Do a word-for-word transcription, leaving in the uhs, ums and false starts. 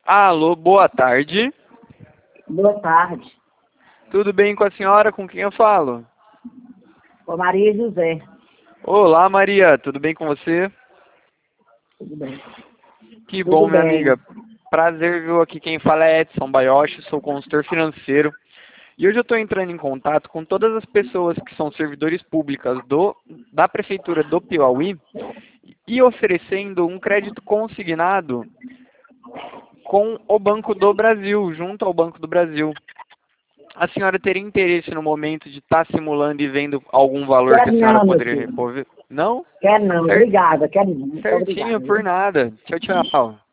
Alô, boa tarde. Boa tarde. Tudo bem com a senhora? Com quem eu falo? Ô Maria José. Olá, Maria. Tudo bem com você? Tudo bem. Que Tudo bom, minha bem. amiga. Prazer, viu? Aqui quem fala é Edson Baioshi, sou consultor financeiro. E hoje eu estou entrando em contato com todas as pessoas que são servidores públicas do, da Prefeitura do Piauí e oferecendo um crédito consignado com o Banco do Brasil, junto ao Banco do Brasil. A senhora teria interesse no momento de estar simulando e vendo algum valor que a Quero senhora não, meu poderia filho. repover? Não? Quero não. Cer- Obrigada. Quero não. Muito Certinho, obrigada, por viu? nada. Tchau, tchau.